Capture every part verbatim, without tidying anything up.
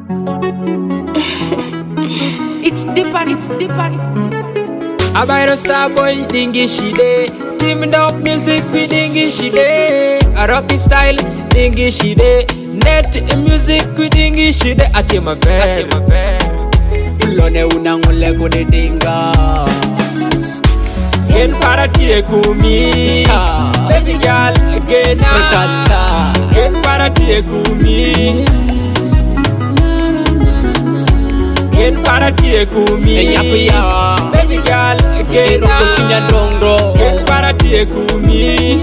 It's deep and it's deep and it's deep. I buy the star boy dingy shide. Teaming up music with dingy shide. A rocky style dingy shide. Net music with dingy shide. I take my bed. I take my bed. Fulone unangule kuni dinga. In paratie kumi. Baby girl again. Protata. In paratie kumi. In paratie kumi. Yakuya. Baby girl again. Roko chinya dongro. In paratie kumi.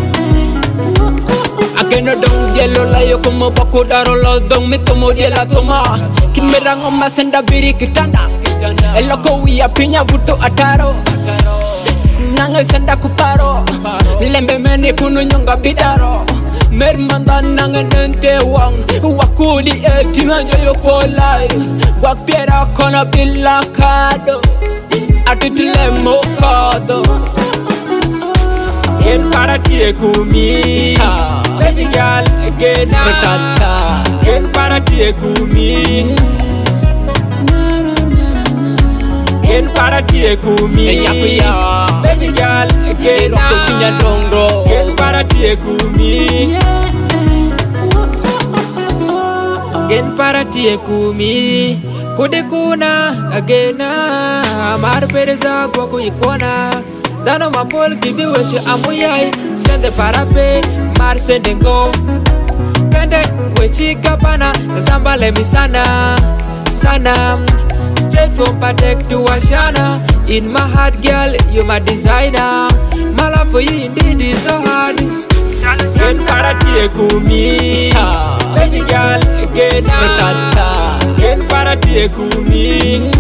Ageno dong yellow la yo como bako daro lo dong me tomo yela toma. Kin merango masenda biri kitanda. El loco we pinya vuto ataro. Nanga senda kuparo. Lembe meni kunu nyonga bidaro. Mermanda nanga nente wang. Wakuli etina joyo polai. Wapiera kona bila kado. Atitile mokado. In paratie kumi. Baby girl again. Protata. In paratie kumi. In paratie kumi. Yakuya. Baby girl again. Roko chinya dongro. In paratie kumi. In paratie kumi. Kude kuna again. Mar pereza kwa kuikona. Dano mapol kibi weche amuyai. Sende parape, mar sende ngo. Kende wechi kapana, zamba lemi sana, sana. Straight from Patek to Ashana. In my heart, girl, you my designer. My love for you indeed is so hard. In paratie kumi. Baby girl, again. Protata. In paratie kumi.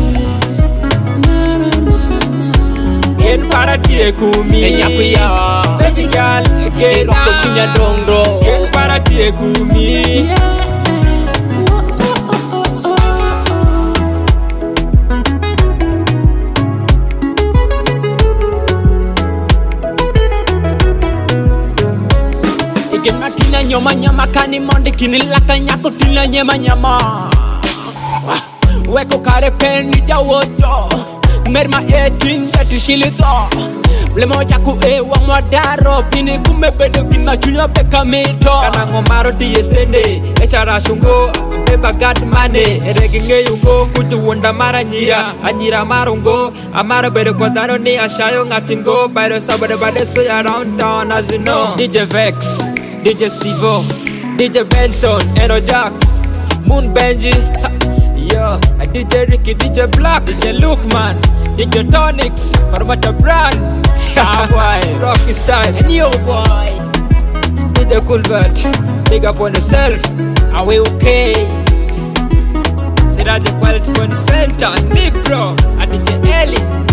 In paratie kumi. Yakuya. Baby girl again. Roko chinya dongro. In paratie kumi. Ige matina nyoma nyama kani monde kinilaka nyako tina nyema nyama. Weko kare peni jawoto. Merma etin jati shilito. Blemo chaku e wa mwadaro. Pini kumebedo kina chunya peka mito. Kanango maro tiye sende. Echara shungo. Beba gat mane. Ereginge yungo. Kutu wanda mara nyira. Anyira marungo. Amara bedo kotano ni ashayo ngatingo. Bairo sabade bade so around town as you know. D J Vex. D J Stevo. D J Benson. Eno Jax. Moon Benji. Yo, I D J Ricky, D J Black, D J Lukeman, D J Tonics, Parvata Brand, Starboy, Rocky Style, And yo boy. D J Coolbert, big up on yourself. Are we okay? Siraje quality on the center, Nick Bro, and D J Ellie.